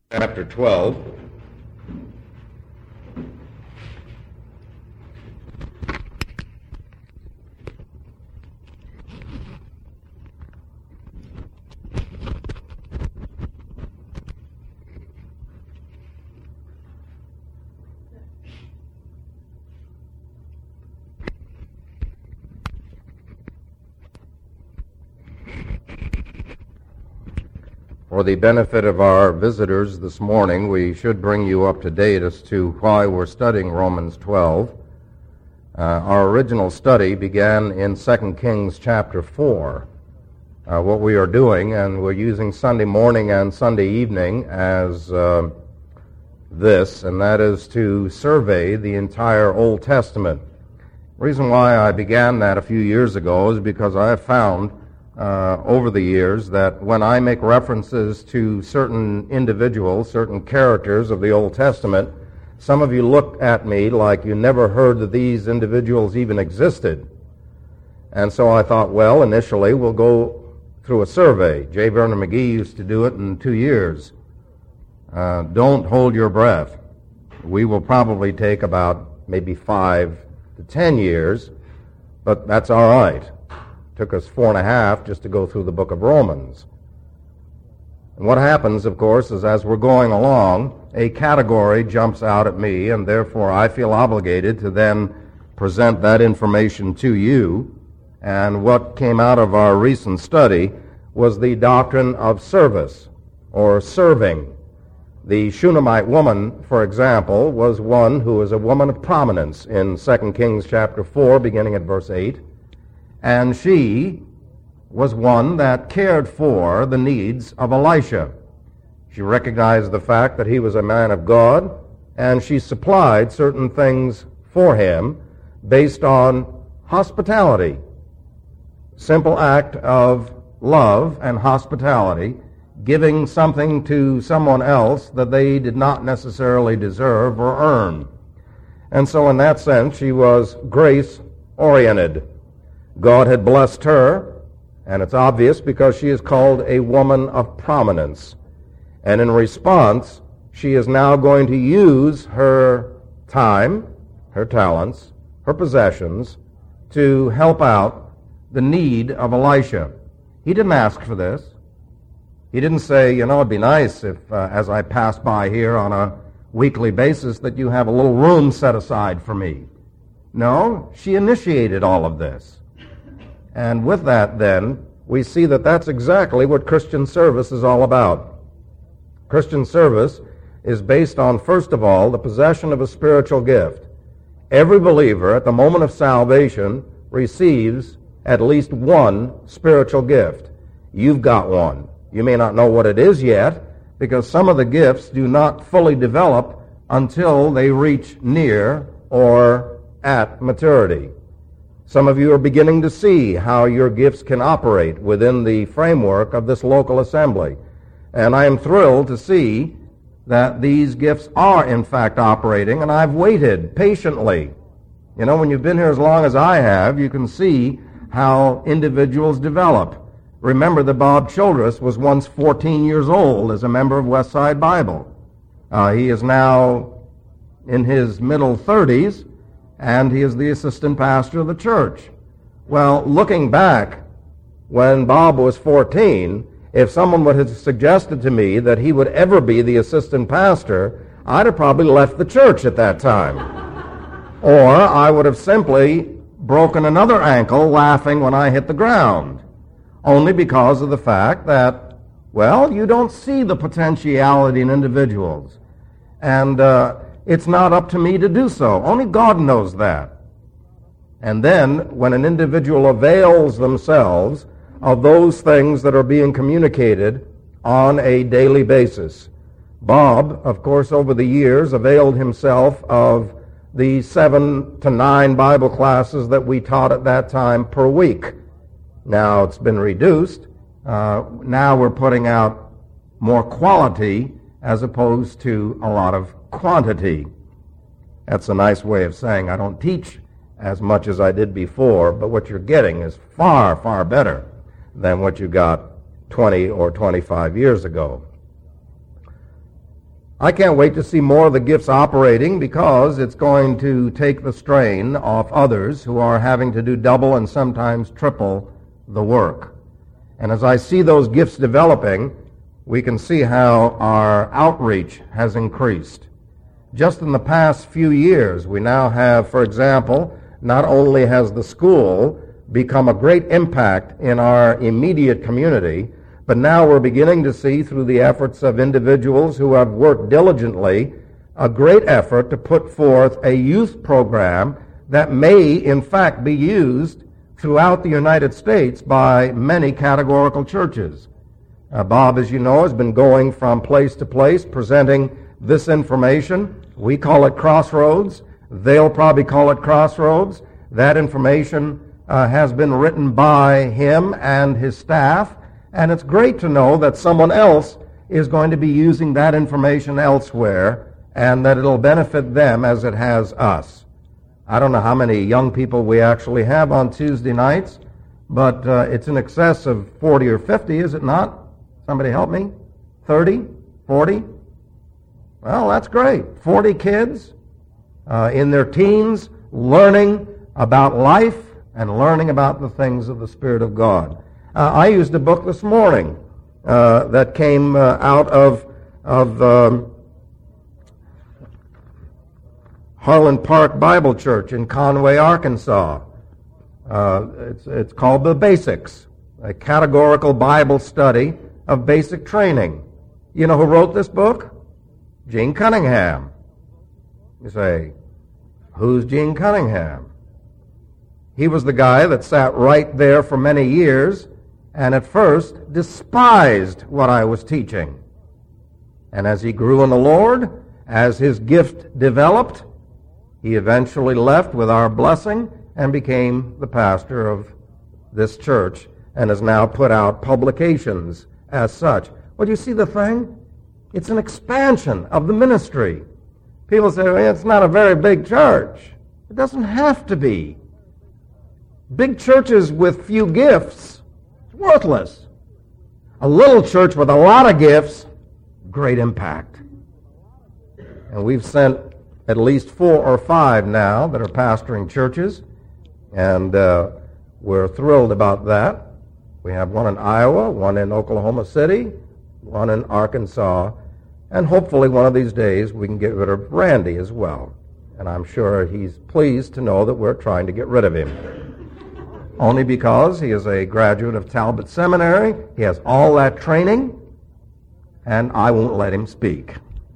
chapter 12. For the benefit of our visitors this morning, we should bring you up to date as to why we're studying Romans 12. Our original study began in 2 Kings chapter 4. What we are doing, and we're using Sunday morning and Sunday evening as this, and that is to survey the entire Old Testament. The reason why I began that a few years ago is because I have found over the years that when I make references to certain individuals, certain characters of the Old Testament, some of you look at me like you never heard that these individuals even existed. And so I thought, well, initially we'll go through a survey. J. Vernon McGee used to do it in 2 years. Don't hold your breath. We will probably take about maybe 5 to 10 years, but that's all right. Took us 4.5 just to go through the book of Romans. And what happens, of course, is as we're going along, a category jumps out at me, and therefore I feel obligated to then present that information to you. And what came out of our recent study was the doctrine of service, or serving. The Shunammite woman, for example, was one who was a woman of prominence in 2 Kings chapter 4, beginning at verse 8. And she was one that cared for the needs of Elisha. She recognized the fact that he was a man of God, and she supplied certain things for him based on hospitality. Simple act of love and hospitality, giving something to someone else that they did not necessarily deserve or earn. And so in that sense, she was grace-oriented. God had blessed her, and it's obvious because she is called a woman of prominence. And in response, she is now going to use her time, her talents, her possessions to help out the need of Elisha. He didn't ask for this. He didn't say, it'd be nice if as I pass by here on a weekly basis that you have a little room set aside for me. No, she initiated all of this. And with that, then, we see that that's exactly what Christian service is all about. Christian service is based on, first of all, the possession of a spiritual gift. Every believer at the moment of salvation receives at least one spiritual gift. You've got one. You may not know what it is yet, because some of the gifts do not fully develop until they reach near or at maturity. Some of you are beginning to see how your gifts can operate within the framework of this local assembly. And I am thrilled to see that these gifts are in fact operating, and I've waited patiently. When you've been here as long as I have, you can see how individuals develop. Remember that Bob Childress was once 14 years old as a member of Westside Bible. He is now in his middle 30s, and he is the assistant pastor of the church. Well, looking back, when Bob was 14, if someone would have suggested to me that he would ever be the assistant pastor, I'd have probably left the church at that time. Or I would have simply broken another ankle laughing when I hit the ground, only because of the fact that, you don't see the potentiality in individuals. And it's not up to me to do so. Only God knows that. And then, when an individual avails themselves of those things that are being communicated on a daily basis. Bob, of course, over the years, availed himself of the 7 to 9 Bible classes that we taught at that time per week. Now it's been reduced. Now we're putting out more quality as opposed to a lot of quantity. That's a nice way of saying I don't teach as much as I did before, but what you're getting is far, far better than what you got 20 or 25 years ago. I can't wait to see more of the gifts operating because it's going to take the strain off others who are having to do double and sometimes triple the work. And as I see those gifts developing, we can see how our outreach has increased. Just in the past few years, we now have, for example, not only has the school become a great impact in our immediate community, but now we're beginning to see through the efforts of individuals who have worked diligently a great effort to put forth a youth program that may, in fact, be used throughout the United States by many categorical churches. Bob, as you know, has been going from place to place presenting this information. We call it Crossroads. They'll probably call it Crossroads. That information has been written by him and his staff, and it's great to know that someone else is going to be using that information elsewhere and that it'll benefit them as it has us. I don't know how many young people we actually have on Tuesday nights, but it's in excess of 40 or 50, is it not? Somebody help me? 30? 40? Well, that's great. 40 kids in their teens learning about life and learning about the things of the Spirit of God. I used a book this morning that came out of Harlan Park Bible Church in Conway, Arkansas. It's called The Basics, a categorical Bible study of basic training. You know who wrote this book? Gene Cunningham. You say, who's Gene Cunningham? He was the guy that sat right there for many years and at first despised what I was teaching. And as he grew in the Lord, as his gift developed, he eventually left with our blessing and became the pastor of this church and has now put out publications as such. Well, you see the thing? It's an expansion of the ministry. People say, well, it's not a very big church. It doesn't have to be. Big churches with few gifts, it's worthless. A little church with a lot of gifts, great impact. And we've sent at least 4 or 5 now that are pastoring churches, and we're thrilled about that. We have one in Iowa, one in Oklahoma City, one in Arkansas, and hopefully one of these days we can get rid of Randy as well. And I'm sure he's pleased to know that we're trying to get rid of him. Only because he is a graduate of Talbot Seminary, he has all that training, and I won't let him speak.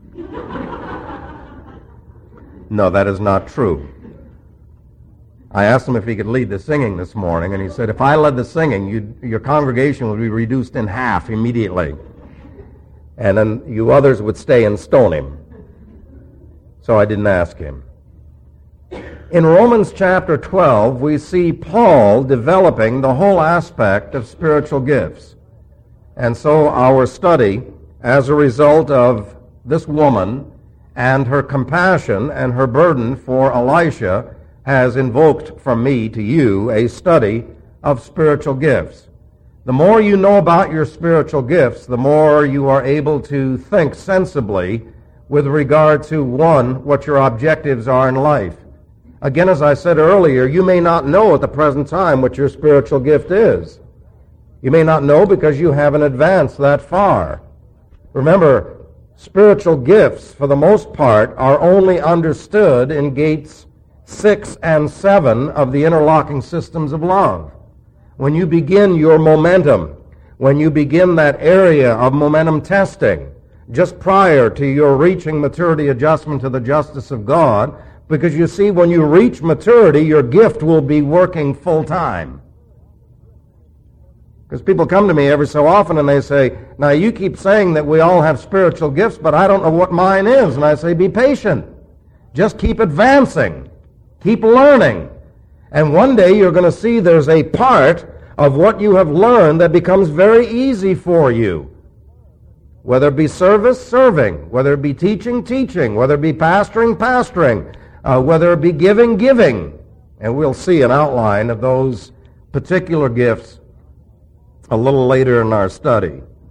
No, that is not true. I asked him if he could lead the singing this morning, and he said, if I led the singing, your congregation would be reduced in half immediately. And then you others would stay and stone him. So I didn't ask him. In Romans chapter 12, we see Paul developing the whole aspect of spiritual gifts. And so our study, as a result of this woman and her compassion and her burden for Elisha, has invoked from me to you a study of spiritual gifts. The more you know about your spiritual gifts, the more you are able to think sensibly with regard to, one, what your objectives are in life. Again, as I said earlier, you may not know at the present time what your spiritual gift is. You may not know because you haven't advanced that far. Remember, spiritual gifts, for the most part, are only understood in gates 6 and 7 of the interlocking systems of love. When you begin your momentum, when you begin that area of momentum testing, just prior to your reaching maturity adjustment to the justice of God, because you see, when you reach maturity, your gift will be working full time. Because people come to me every so often and they say, now you keep saying that we all have spiritual gifts, but I don't know what mine is. And I say, be patient. Just keep advancing. Keep learning. And one day you're going to see there's a part of what you have learned that becomes very easy for you. Whether it be service, serving. Whether it be teaching, teaching. Whether it be pastoring, pastoring. Whether it be giving, giving. And we'll see an outline of those particular gifts a little later in our study.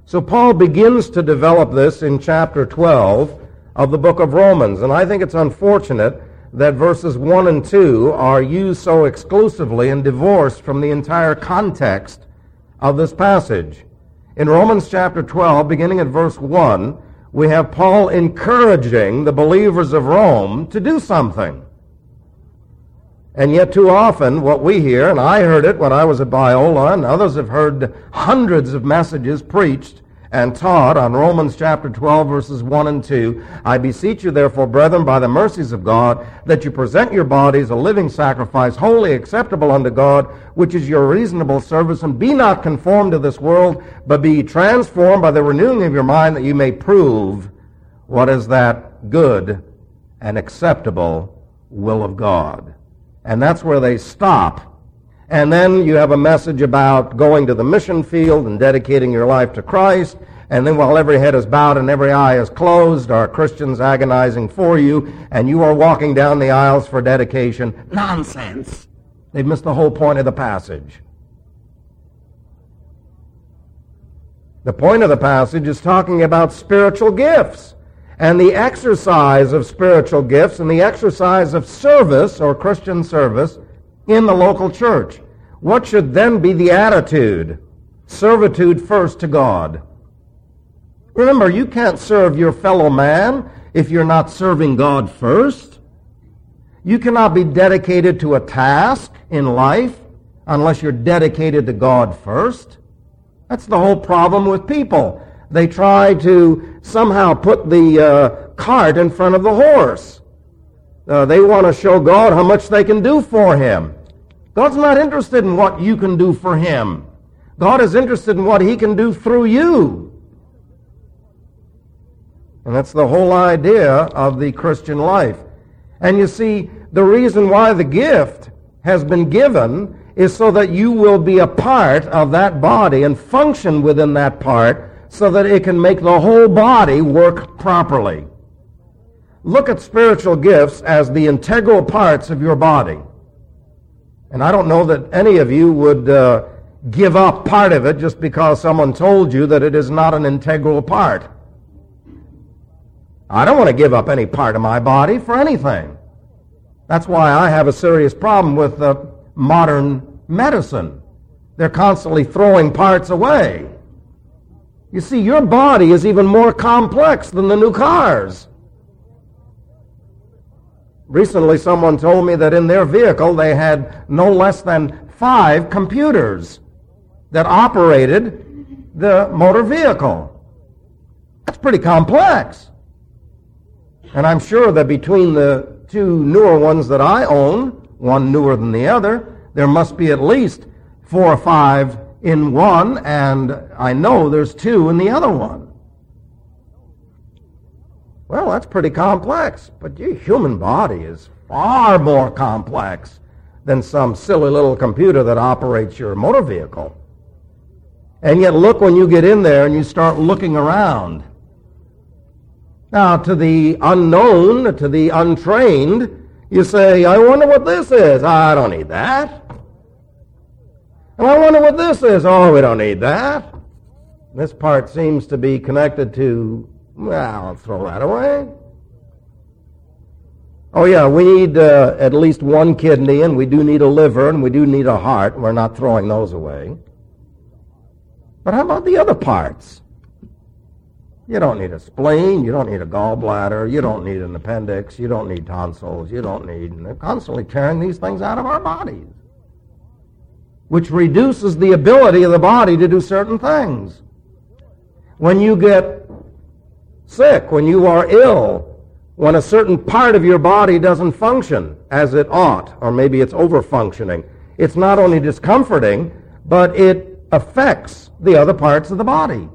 So Paul begins to develop this in chapter 12 of the book of Romans, and I think it's unfortunate that verses 1 and 2 are used so exclusively and divorced from the entire context of this passage. In Romans chapter 12, beginning at verse 1, we have Paul encouraging the believers of Rome to do something. And yet too often what we hear, and I heard it when I was at Biola, and others have heard hundreds of messages preached and taught on Romans chapter 12, verses 1 and 2. I beseech you, therefore, brethren, by the mercies of God, that you present your bodies a living sacrifice, wholly acceptable unto God, which is your reasonable service, and be not conformed to this world, but be transformed by the renewing of your mind, that you may prove what is that good and acceptable will of God. And that's where they stop. And then you have a message about going to the mission field and dedicating your life to Christ. And then while every head is bowed and every eye is closed, are Christians agonizing for you, and you are walking down the aisles for dedication. Nonsense. They've missed the whole point of the passage. The point of the passage is talking about spiritual gifts and the exercise of spiritual gifts and the exercise of service or Christian service in the local church. What should then be the attitude? Servitude first to God. Remember, you can't serve your fellow man if you're not serving God first. You cannot be dedicated to a task in life unless you're dedicated to God first. That's the whole problem with people. They try to somehow put the cart in front of the horse. They want to show God how much they can do for Him. God's not interested in what you can do for Him. God is interested in what He can do through you. And that's the whole idea of the Christian life. And you see, the reason why the gift has been given is so that you will be a part of that body and function within that part so that it can make the whole body work properly. Look at spiritual gifts as the integral parts of your body. And I don't know that any of you would give up part of it just because someone told you that it is not an integral part. I don't want to give up any part of my body for anything. That's why I have a serious problem with modern medicine. They're constantly throwing parts away. You see, your body is even more complex than the new cars. Recently, someone told me that in their vehicle they had no less than 5 computers that operated the motor vehicle. That's pretty complex. And I'm sure that between the 2 newer ones that I own, one newer than the other, there must be at least 4 or 5 in one, and I know there's 2 in the other one. Well, that's pretty complex, but your human body is far more complex than some silly little computer that operates your motor vehicle. And yet look when you get in there and you start looking around. Now, to the unknown, to the untrained, you say, I wonder what this is. I don't need that. And I wonder what this is. Oh, we don't need that. This part seems to be connected to, well, I'll throw that away. Oh, yeah, we need at least 1 kidney, and we do need a liver, and we do need a heart. We're not throwing those away. But how about the other parts? You don't need a spleen, you don't need a gallbladder, you don't need an appendix, you don't need tonsils, you don't need... And they're constantly tearing these things out of our bodies, which reduces the ability of the body to do certain things. When you get sick, when you are ill, when a certain part of your body doesn't function as it ought, or maybe it's over-functioning, it's not only discomforting, but it affects the other parts of the body.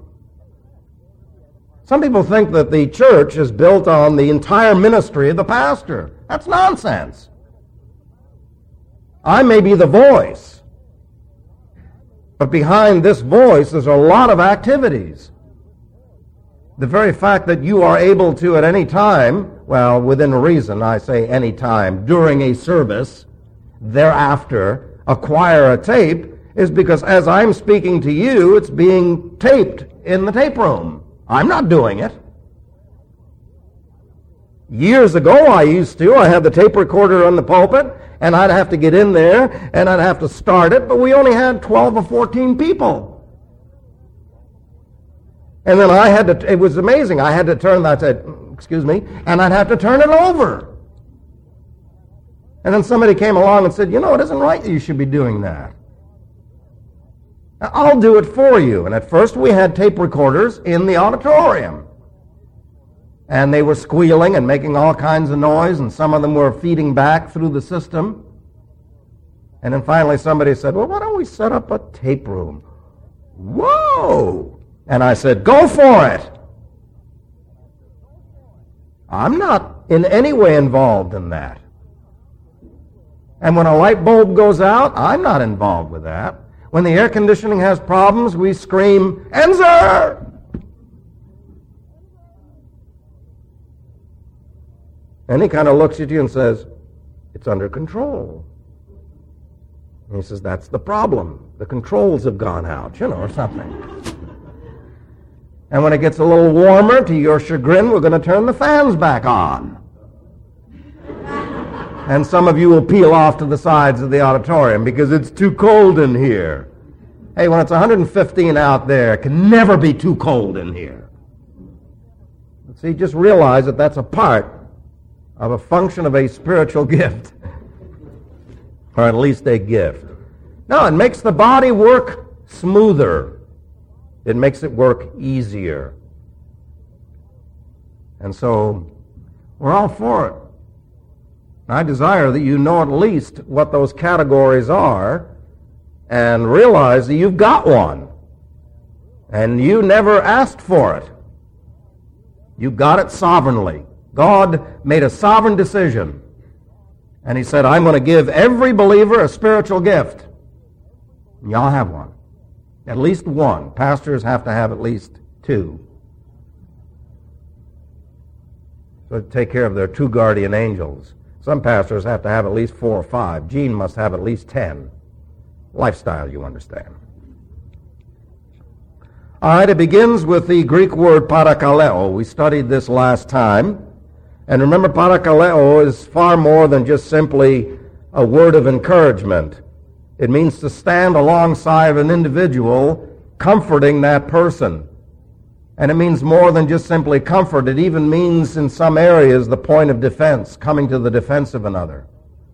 Some people think that the church is built on the entire ministry of the pastor. That's nonsense. I may be the voice, but behind this voice is a lot of activities. The very fact that you are able to at any time, well, within reason, I say any time, during a service, thereafter, acquire a tape, is because as I'm speaking to you, it's being taped in the tape room. I'm not doing it. Years ago, I had the tape recorder on the pulpit, and I'd have to get in there, and I'd have to start it, but we only had 12 or 14 people. And then it was amazing, I had to turn that, excuse me, and I'd have to turn it over. And then somebody came along and said, it isn't right that you should be doing that. I'll do it for you. And at first we had tape recorders in the auditorium. And they were squealing and making all kinds of noise, and some of them were feeding back through the system. And then finally somebody said, well, why don't we set up a tape room? Whoa! And I said, go for it. I'm not in any way involved in that. And when a light bulb goes out, I'm not involved with that. When the air conditioning has problems, we scream, Enzer! And he kind of looks at you and says, it's under control. And he says, that's the problem. The controls have gone out, or something. And when it gets a little warmer, to your chagrin, we're going to turn the fans back on. And some of you will peel off to the sides of the auditorium because it's too cold in here. Hey, when it's 115 out there, it can never be too cold in here. See, just realize that that's a part of a function of a spiritual gift, or at least a gift. No, it makes the body work smoother. It makes it work easier. And so, we're all for it. I desire that you know at least what those categories are and realize that you've got one. And you never asked for it. You got it sovereignly. God made a sovereign decision. And he said, I'm going to give every believer a spiritual gift. Y'all have one. At least one. Pastors have to have at least two. So take care of their two guardian angels. Some pastors have to have at least 4 or 5. Gene must have at least 10. Lifestyle, you understand. All right, it begins with the Greek word parakaleo. We studied this last time. And remember, parakaleo is far more than just simply a word of encouragement. It means to stand alongside an individual, comforting that person. And it means more than just simply comfort. It even means, in some areas, the point of defense, coming to the defense of another.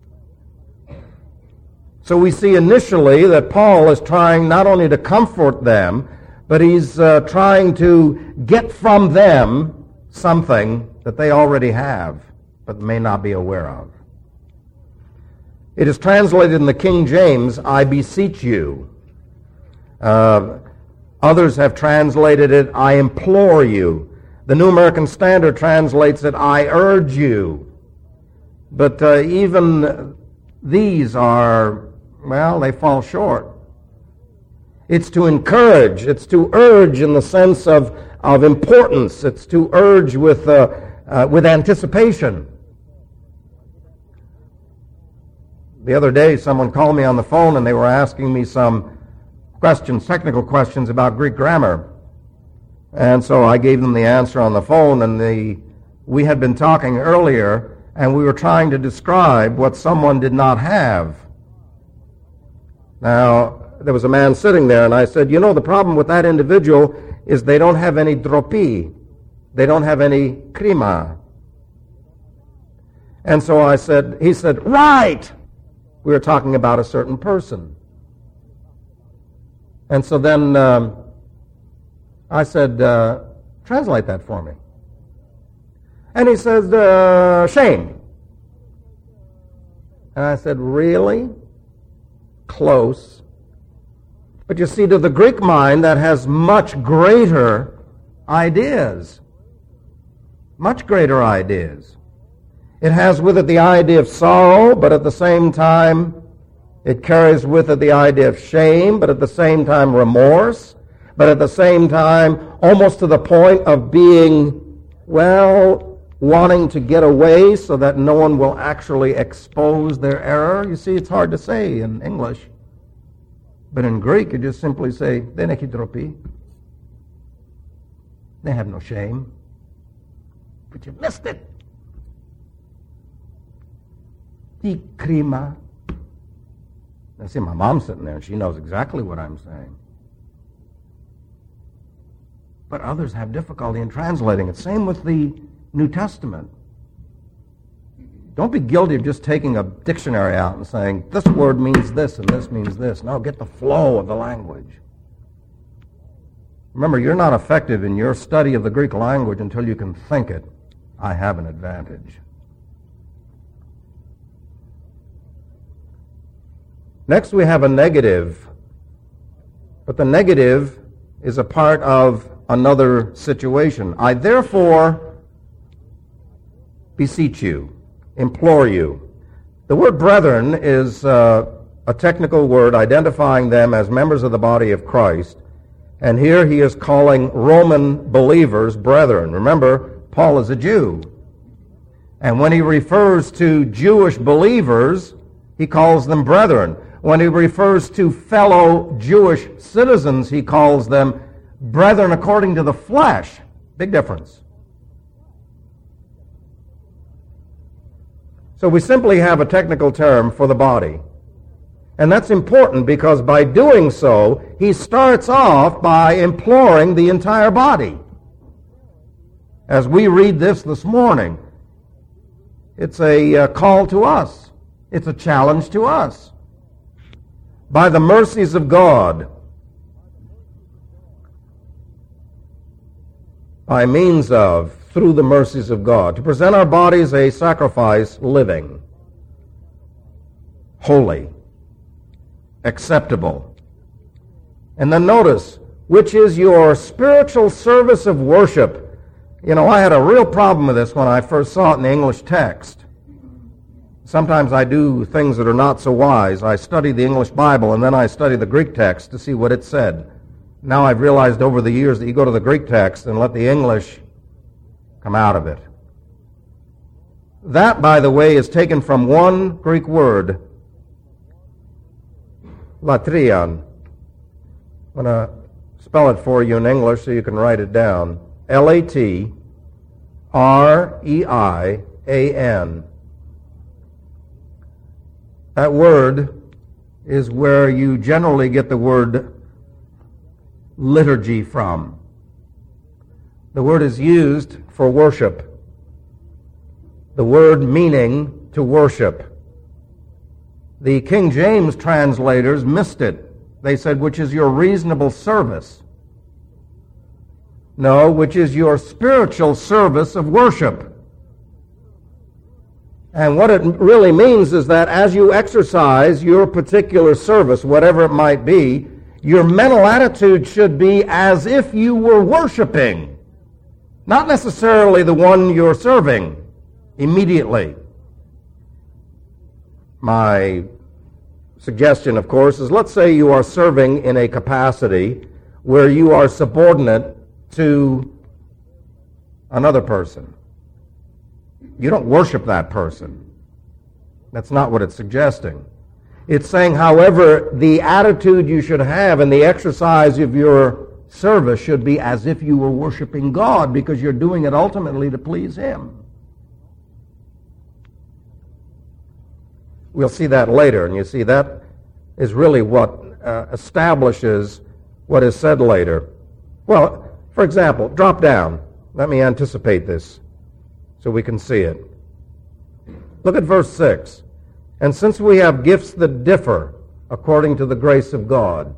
So we see initially that Paul is trying not only to comfort them, but he's trying to get from them something that they already have, but may not be aware of. It is translated in the King James, I beseech you. Others have translated it, I implore you. The New American Standard translates it, I urge you. But even these are, well, they fall short. It's to encourage. It's to urge in the sense of importance. It's to urge with anticipation. The other day, someone called me on the phone and they were asking me some questions, technical questions about Greek grammar. And so I gave them the answer on the phone, and we had been talking earlier, and we were trying to describe what someone did not have. Now, there was a man sitting there, and I said, the problem with that individual is they don't have any dropi. They don't have any krima. And so he said, right! We were talking about a certain person. And so then I said, translate that for me. And he says, shame. And I said, really? Close. But you see, to the Greek mind, that has much greater ideas. Much greater ideas. It has with it the idea of sorrow, but at the same time, it carries with it the idea of shame, but at the same time remorse, but at the same time almost to the point of being, wanting to get away so that no one will actually expose their error. You see, it's hard to say in English. But in Greek, you just simply say, deneki dropi. They have no shame. But you missed it. Ti krima. Now see, my mom's sitting there and she knows exactly what I'm saying. But others have difficulty in translating it. Same with the New Testament. Don't be guilty of just taking a dictionary out and saying, this word means this and this means this. No, get the flow of the language. Remember, you're not effective in your study of the Greek language until you can think it. I have an advantage. Next, we have a negative. But the negative is a part of another situation. I therefore beseech you, implore you. The word brethren is a technical word identifying them as members of the body of Christ. And here he is calling Roman believers brethren. Remember, Paul is a Jew. And when he refers to Jewish believers, he calls them brethren. When he refers to fellow Jewish citizens, he calls them brethren according to the flesh. Big difference. So we simply have a technical term for the body. And that's important because by doing so, he starts off by imploring the entire body. As we read this morning, it's a call to us. It's a challenge to us. By the mercies of God, by means of, through the mercies of God, to present our bodies a sacrifice living, holy, acceptable. And then notice, which is your spiritual service of worship. You know, I had a real problem with this when I first saw it in the English text. Sometimes I do things that are not so wise. I study the English Bible and then I study the Greek text to see what it said. Now I've realized over the years that you go to the Greek text and let the English come out of it. That, by the way, is taken from one Greek word, latrion. I'm going to spell it for you in English so you can write it down. L-A-T-R-E-I-A-N. That word is where you generally get the word liturgy from. The word is used for worship. The word meaning to worship. The King James translators missed it. They said, which is your reasonable service. No, which is your spiritual service of worship. And what it really means is that as you exercise your particular service, whatever it might be, your mental attitude should be as if you were worshiping, not necessarily the one you're serving immediately. My suggestion, of course, is let's say you are serving in a capacity where you are subordinate to another person. You don't worship that person. That's not what it's suggesting. It's saying, however, the attitude you should have in the exercise of your service should be as if you were worshiping God, because you're doing it ultimately to please Him. We'll see that later, and you see that is really what establishes what is said later. Well, for example, drop down. Let me anticipate this so we can see it. Look at verse 6. And since we have gifts that differ according to the grace of God.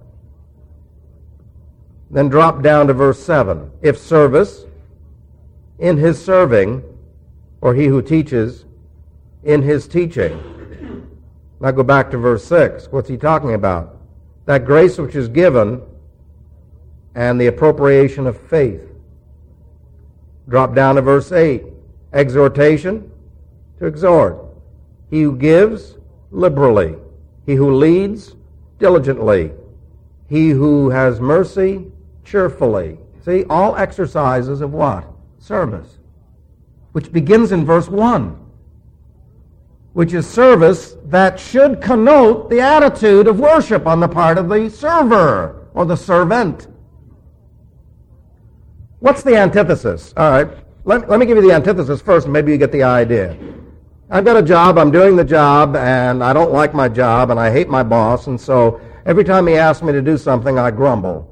Then drop down to verse 7. If service, in his serving, or he who teaches, in his teaching. Now go back to verse 6. What's he talking about? That grace which is given and the appropriation of faith. Drop down to verse 8. Exhortation, to exhort. He who gives, liberally. He who leads, diligently. He who has mercy, cheerfully. See, all exercises of what? Service. Which begins in verse 1. Which is service that should connote the attitude of worship on the part of the server or the servant. What's the antithesis? All right, let me give you the antithesis first, and maybe you get the idea. I've got a job, I'm doing the job, and I don't like my job, and I hate my boss, and so every time he asks me to do something, I grumble.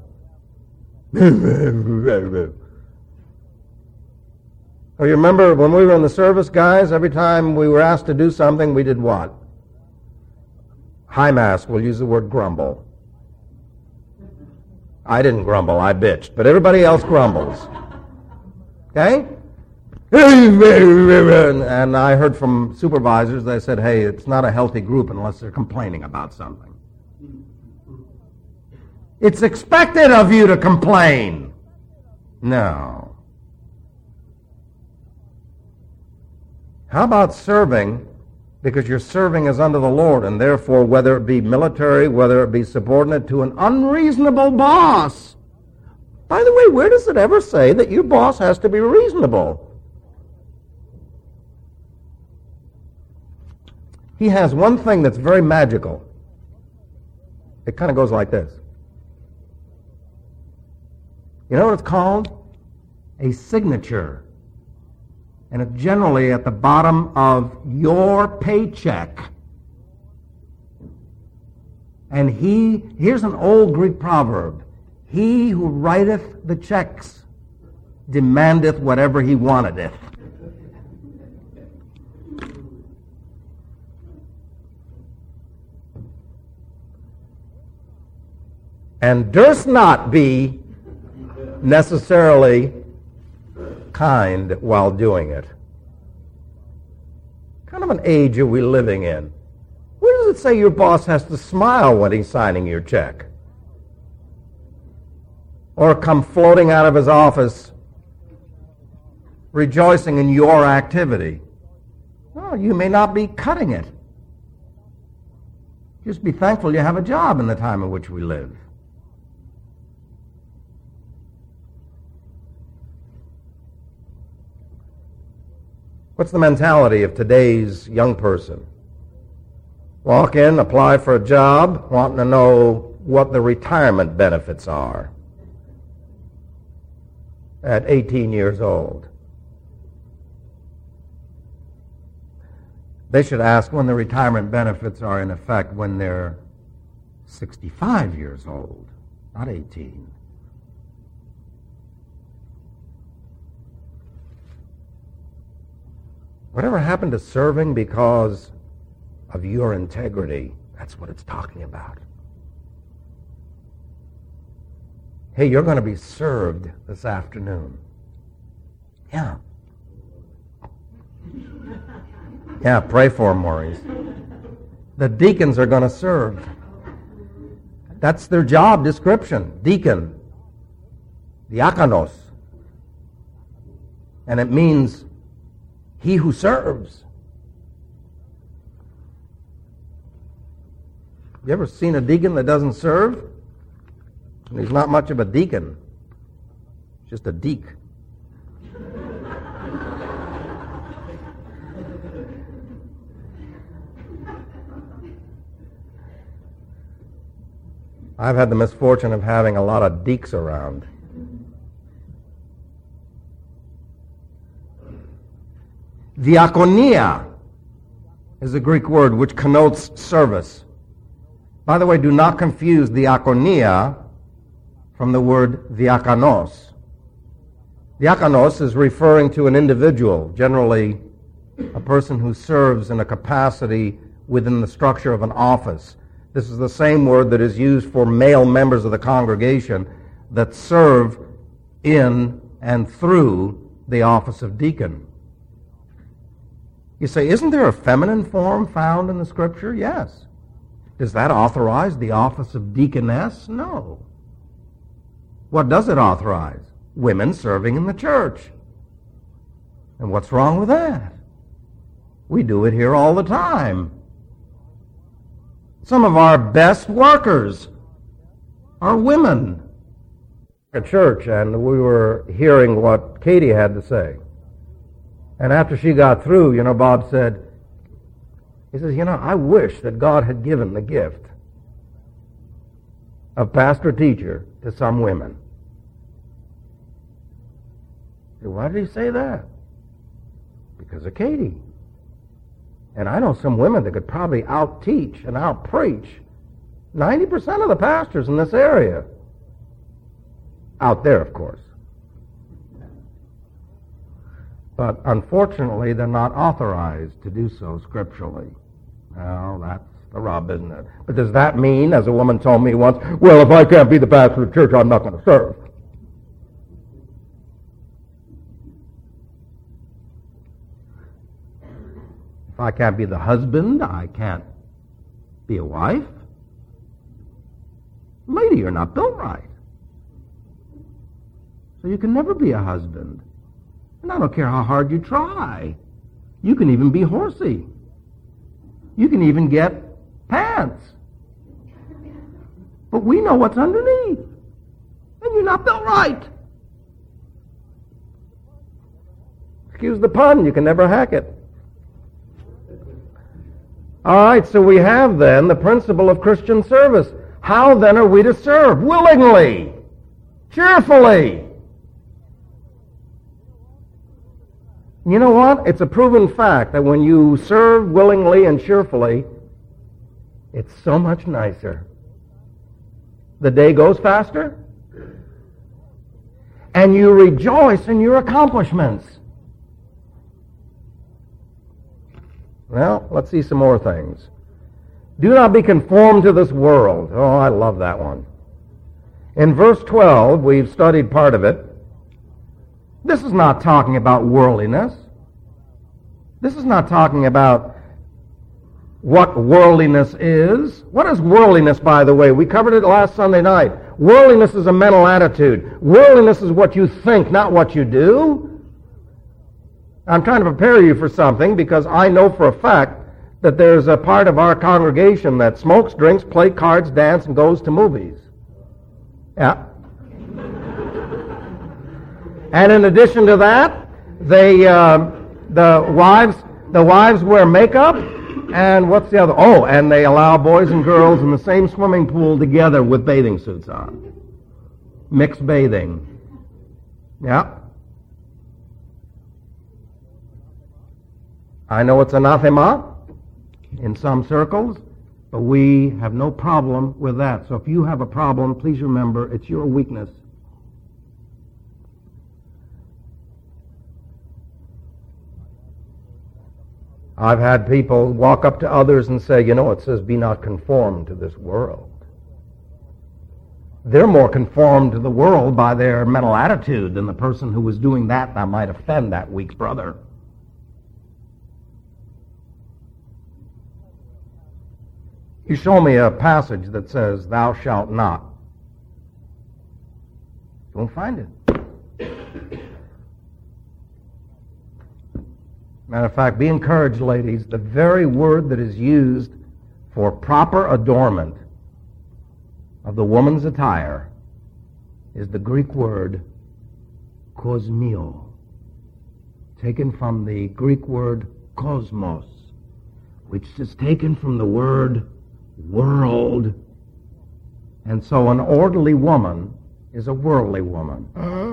Oh, you remember when we were in the service, guys, every time we were asked to do something, we did what? High Mass, we'll use the word grumble. I didn't grumble, I bitched, but everybody else grumbles. Okay? And I heard from supervisors, they said, hey, it's not a healthy group unless they're complaining about something. It's expected of you to complain. No. How about serving because you're serving as unto the Lord, and therefore, whether it be military, whether it be subordinate to an unreasonable boss? By the way, where does it ever say that your boss has to be reasonable? He has one thing that's very magical. It kind of goes like this. You know what it's called? A signature. And it's generally at the bottom of your paycheck. And here's an old Greek proverb. He who writeth the checks demandeth whatever he wanteth. And durst not be necessarily kind while doing it. What kind of an age are we living in? Where does it say your boss has to smile when he's signing your check? Or come floating out of his office rejoicing in your activity? Well, you may not be cutting it. Just be thankful you have a job in the time in which we live. What's the mentality of today's young person? Walk in, apply for a job, wanting to know what the retirement benefits are at 18 years old. They should ask when the retirement benefits are in effect when they're 65 years old, not 18. Whatever happened to serving because of your integrity? That's what it's talking about. Hey, you're going to be served this afternoon. Yeah. Yeah, pray for them, Maurice. The deacons are going to serve. That's their job description. Deacon. Diakonos. And it means he who serves. You ever seen a deacon that doesn't serve? He's not much of a deacon. Just a deek. I've had the misfortune of having a lot of deeks around. Diakonia is a Greek word which connotes service. By the way, do not confuse diakonia from the word diakonos. Diakonos is referring to an individual, generally a person who serves in a capacity within the structure of an office. This is the same word that is used for male members of the congregation that serve in and through the office of deacon. You say, isn't there a feminine form found in the Scripture? Yes. Does that authorize the office of deaconess? No. What does it authorize? Women serving in the church. And what's wrong with that? We do it here all the time. Some of our best workers are women. At church, and we were hearing what Katie had to say. And after she got through, Bob said, he says, I wish that God had given the gift of pastor-teacher to some women. Why did he say that? Because of Katie. And I know some women that could probably out-teach and out-preach 90% of the pastors in this area. Out there, of course. But unfortunately, they're not authorized to do so scripturally. Well, that's the rub, isn't it? But does that mean, as a woman told me once, well, if I can't be the pastor of the church, I'm not going to serve? If I can't be the husband, I can't be a wife? Lady, you're not built right. So you can never be a husband. And I don't care how hard you try. You can even be horsey. You can even get pants. But we know what's underneath. And you're not built right. Excuse the pun, you can never hack it. All right, so we have then the principle of Christian service. How then are we to serve? Willingly. Cheerfully. You know what? It's a proven fact that when you serve willingly and cheerfully, it's so much nicer. The day goes faster, and you rejoice in your accomplishments. Well, let's see some more things. Do not be conformed to this world. Oh, I love that one. In verse 12, we've studied part of it. This is not talking about worldliness. This is not talking about what worldliness is. What is worldliness, by the way? We covered it last Sunday night. Worldliness is a mental attitude. Worldliness is what you think, not what you do. I'm trying to prepare you for something because I know for a fact that there's a part of our congregation that smokes, drinks, plays cards, dances, and goes to movies. Yeah. And in addition to that, the wives wear makeup, and what's the other? Oh, and they allow boys and girls in the same swimming pool together with bathing suits on. Mixed bathing. Yeah. I know it's anathema in some circles, but we have no problem with that. So if you have a problem, please remember it's your weakness. I've had people walk up to others and say, you know, it says be not conformed to this world. They're more conformed to the world by their mental attitude than the person who was doing that might offend that weak brother. You show me a passage that says, thou shalt not. You won't find it. Matter of fact, be encouraged, ladies. The very word that is used for proper adornment of the woman's attire is the Greek word kosmio, taken from the Greek word kosmos, which is taken from the word world. And so an orderly woman is a worldly woman.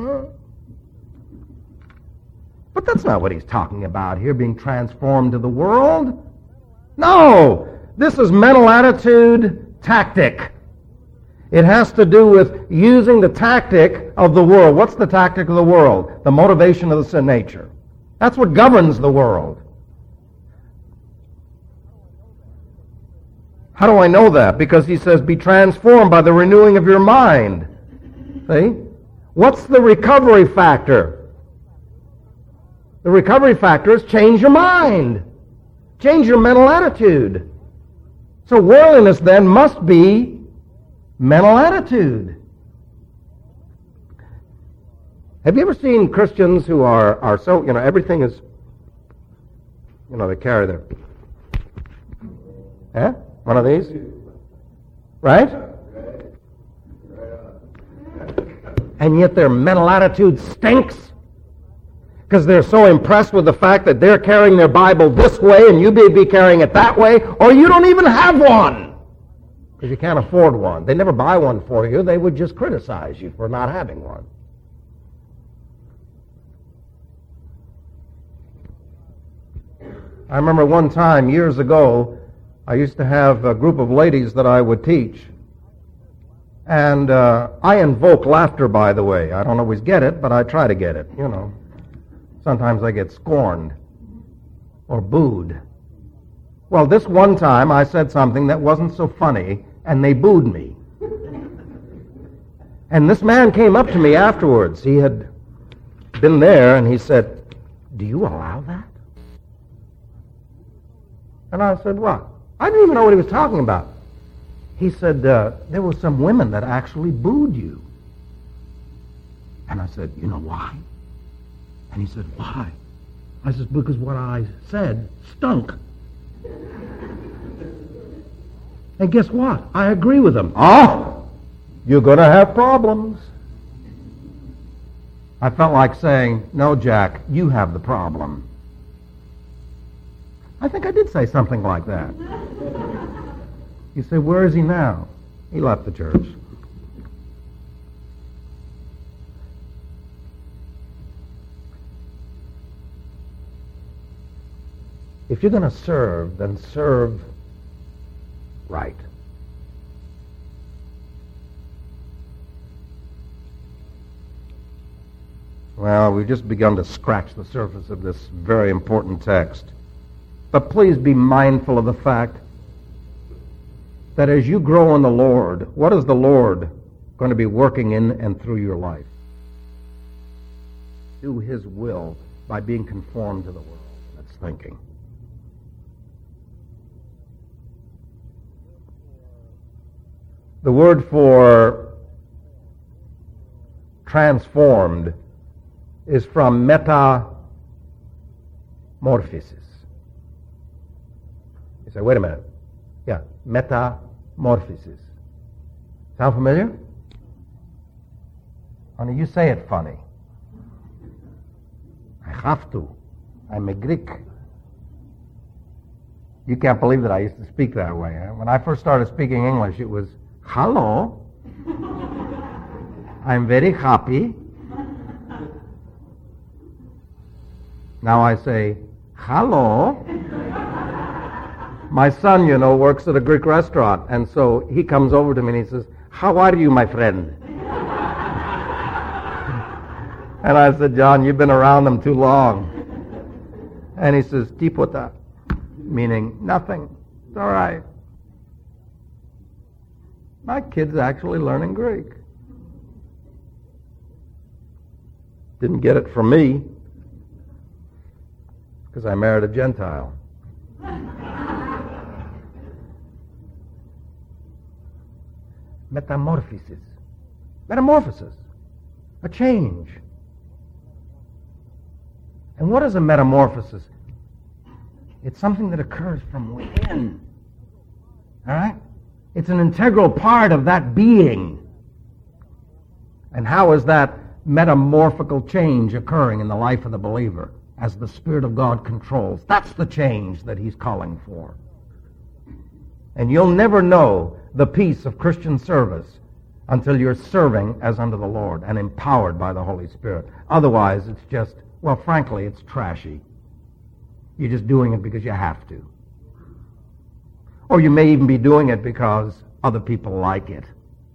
But that's not what he's talking about here, being transformed to the world. No! This is mental attitude tactic. It has to do with using the tactic of the world. What's the tactic of the world? The motivation of the sin nature. That's what governs the world. How do I know that? Because he says, be transformed by the renewing of your mind. See? What's the recovery factor? The recovery factor is change your mind. Change your mental attitude. So worldliness then must be mental attitude. Have you ever seen Christians who are so, everything is, they carry their, one of these? Right? And yet their mental attitude stinks. Because they're so impressed with the fact that they're carrying their Bible this way and you may be carrying it that way, or you don't even have one. Because you can't afford one. They never buy one for you. They would just criticize you for not having one. I remember one time, years ago, I used to have a group of ladies that I would teach. And I invoke laughter, by the way. I don't always get it, but I try to get it, you know. Sometimes I get scorned or booed. Well, this one time I said something that wasn't so funny, and they booed me. And this man came up to me afterwards. He had been there, and he said, "Do you allow that?" And I said, "What?" I didn't even know what he was talking about. He said, there were some women that actually booed you. And I said, "You know why?" And he said, "Why?" I said, "Because what I said stunk." And guess what? I agree with him. "Oh, you're going to have problems." I felt like saying, "No, Jack, you have the problem." I think I did say something like that. You say, "Where is he now?" He left the church. If you're going to serve, then serve right. Well, we've just begun to scratch the surface of this very important text. But please be mindful of the fact that as you grow in the Lord, what is the Lord going to be working in and through your life? Do His will by being conformed to the world and its thinking. The word for transformed is from metamorphosis. You say, "Wait a minute." Yeah, metamorphosis. Sound familiar? Honey, you say it funny. I have to. I'm a Greek. You can't believe that I used to speak that way. When I first started speaking English, it was, "Hello. I'm very happy." Now I say, "Hello." My son, you know, works at a Greek restaurant, and so he comes over to me and he says, "How are you, my friend?" And I said, "John, you've been around them too long." And he says, "Tipota," meaning nothing. It's all right. My kid's actually learning Greek. Didn't get it from me, because I married a Gentile. Metamorphosis. Metamorphosis. A change. And what is a metamorphosis? It's something that occurs from within. All right? It's an integral part of that being. And how is that metamorphical change occurring in the life of the believer as the Spirit of God controls? That's the change that He's calling for. And you'll never know the peace of Christian service until you're serving as unto the Lord and empowered by the Holy Spirit. Otherwise, it's just, well, frankly, it's trashy. You're just doing it because you have to. Or you may even be doing it because other people like it.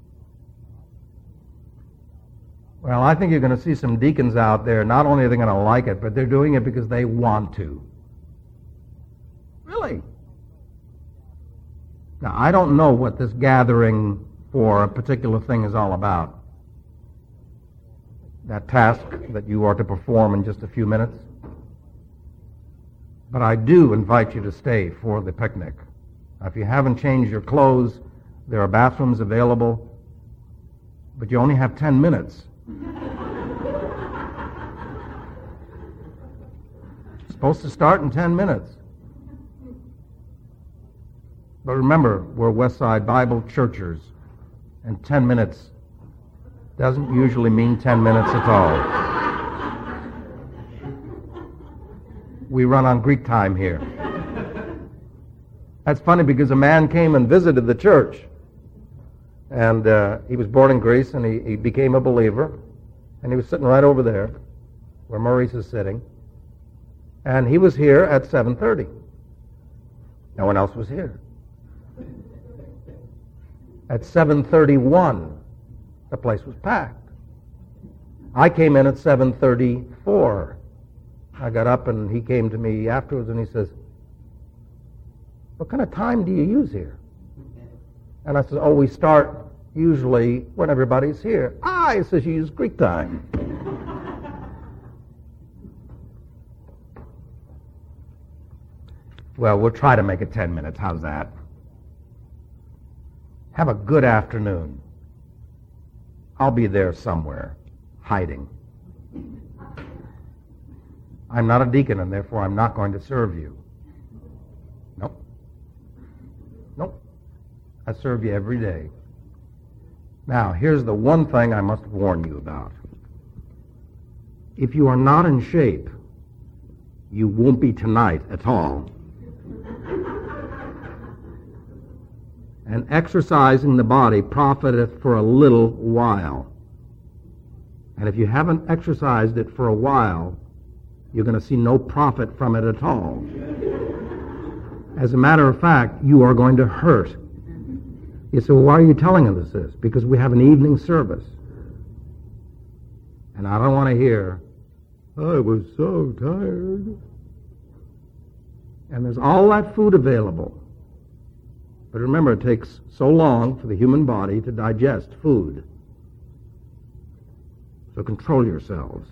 Well, I think you're going to see some deacons out there, not only are they going to like it, but they're doing it because they want to. Really? Now, I don't know what this gathering for a particular thing is all about. That task that you are to perform in just a few minutes. But I do invite you to stay for the picnic. Now, if you haven't changed your clothes, there are bathrooms available, but you only have 10 minutes. It's supposed to start in 10 minutes. But remember, we're Westside Bible Churchers, and 10 minutes doesn't usually mean 10 minutes at all. We run on Greek time here. That's funny because a man came and visited the church, and he was born in Greece, and he became a believer, and he was sitting right over there where Maurice is sitting. And he was here at 7:30. No one else was here. At 7:31, the place was packed. I came in at 7:34. I got up and he came to me afterwards and he says, "What kind of time do you use here?" And I said, "Oh, we start usually when everybody's here." He says, "You use Greek time." Well, we'll try to make it 10 minutes. How's that? Have a good afternoon. I'll be there somewhere, hiding. I'm not a deacon, and therefore I'm not going to serve you. Nope. I serve you every day. Now, here's the one thing I must warn you about. If you are not in shape, you won't be tonight at all. And exercising the body profiteth for a little while. And if you haven't exercised it for a while, you're going to see no profit from it at all. As a matter of fact, you are going to hurt. You say, "Well, why are you telling us this?" Because we have an evening service. And I don't want to hear, "I was so tired." And there's all that food available. But remember, it takes so long for the human body to digest food. So control yourselves.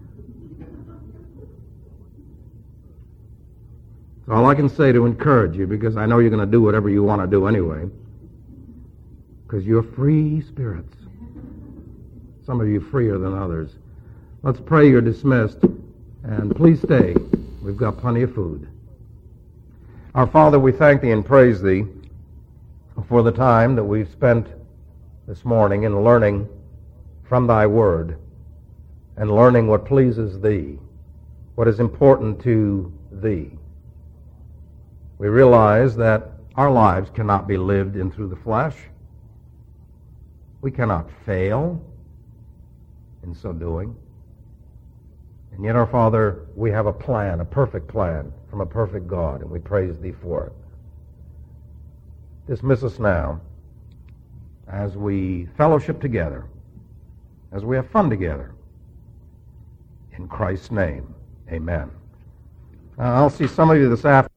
That's all I can say to encourage you, because I know you're going to do whatever you want to do anyway. Because you're free spirits. Some of you freer than others. Let's pray. You're dismissed. And please stay. We've got plenty of food. Our Father, we thank Thee and praise Thee for the time that we've spent this morning in learning from Thy Word and learning what pleases Thee, what is important to Thee. We realize that our lives cannot be lived in through the flesh. We cannot fail in so doing. And yet, our Father, we have a plan, a perfect plan from a perfect God, and we praise Thee for it. Dismiss us now as we fellowship together, as we have fun together. In Christ's name, amen. I'll see some of you this afternoon.